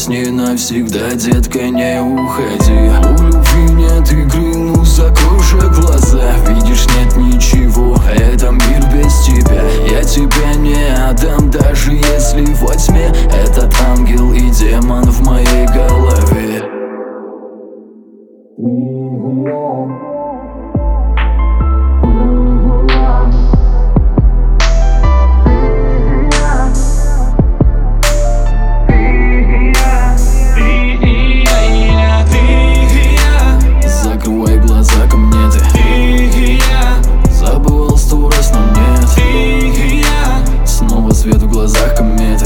с ней навсегда, детка, не уходи. У любви нет игры, ну закрой же глаза. Видишь, нет ничего, это мир без тебя. Я тебя не отдам, даже если во тьме этот ангел и демон в моей голове. Закрывай глаза, ко мне ты. Забывал 100 раз, но нет. Снова свет в глазах кометы.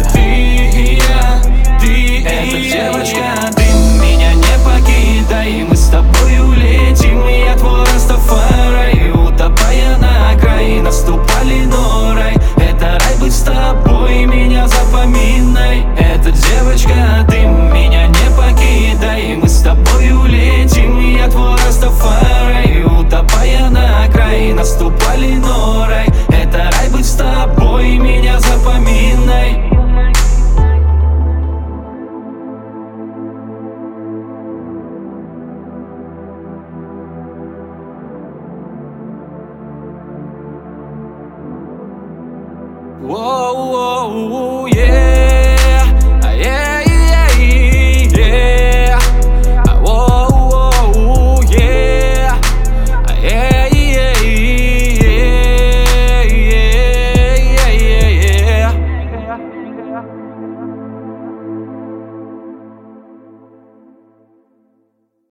Эта девочка, ты меня не покидай. Мы с тобой улетим, и я твой Растафарай. Утопая на край, наступали но рай. Это рай быть с тобой, меня запоминай. Эта девочка, ты меня не покидай. Мы с тобой улетим, и я твой Растафарай. Утопая на край, наступали но рай. Это рай быть с тобой, меня запоминай. Воу-воу-воу,